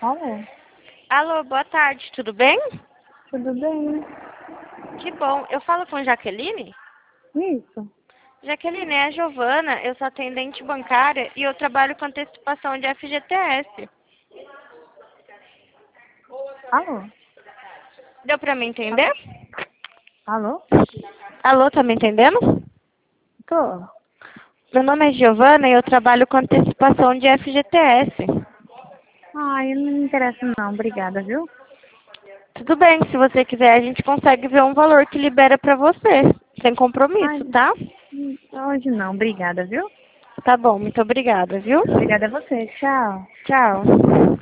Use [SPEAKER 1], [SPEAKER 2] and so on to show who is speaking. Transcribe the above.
[SPEAKER 1] Alô,
[SPEAKER 2] Alô, boa tarde, tudo bem?
[SPEAKER 1] tudo bem?
[SPEAKER 2] Que bom. Eu falo com Jaqueline?
[SPEAKER 1] Isso.
[SPEAKER 2] Jaqueline, é a Giovana, eu sou atendente bancária e eu trabalho com antecipação de FGTS.
[SPEAKER 1] Alô?
[SPEAKER 2] Deu pra me entender?
[SPEAKER 1] Alô?
[SPEAKER 2] Alô, tá me entendendo?
[SPEAKER 1] Tô.
[SPEAKER 2] Meu nome é Giovana e eu trabalho com antecipação de FGTS.
[SPEAKER 1] Ai, não me interessa não, obrigada, viu?
[SPEAKER 2] Tudo bem, se você quiser a gente consegue ver um valor que libera pra você, sem
[SPEAKER 1] Ai,
[SPEAKER 2] compromisso, tá?
[SPEAKER 1] hoje não, obrigada, viu?
[SPEAKER 2] Tá bom, muito obrigada, viu?
[SPEAKER 1] Obrigada a você, tchau.
[SPEAKER 2] Tchau.